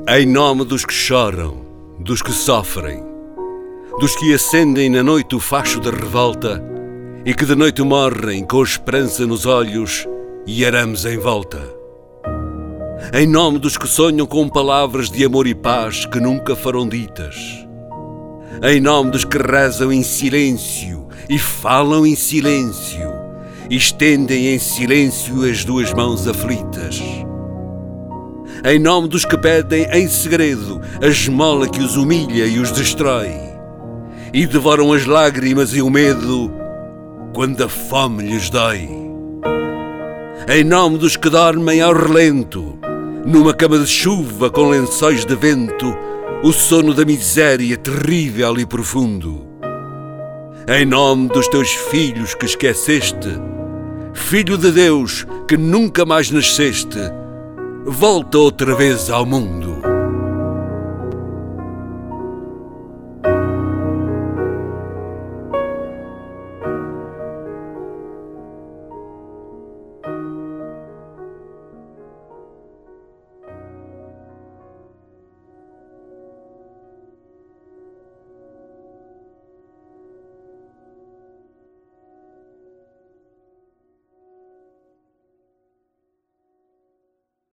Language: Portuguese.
Em nome dos que choram, dos que sofrem, dos que acendem na noite o facho da revolta e que de noite morrem com a esperança nos olhos e arames em volta. Em nome dos que sonham com palavras de amor e paz que nunca foram ditas. Em nome dos que rezam em silêncio e falam em silêncio e estendem em silêncio as duas mãos aflitas. Em nome dos que pedem em segredo a esmola que os humilha e os destrói e devoram as lágrimas e o medo quando a fome lhes dói. Em nome dos que dormem ao relento, numa cama de chuva com lençóis de vento, o sono da miséria terrível e profundo. Em nome dos teus filhos que esqueceste, Filho de Deus que nunca mais nasceste, volta outra vez ao mundo.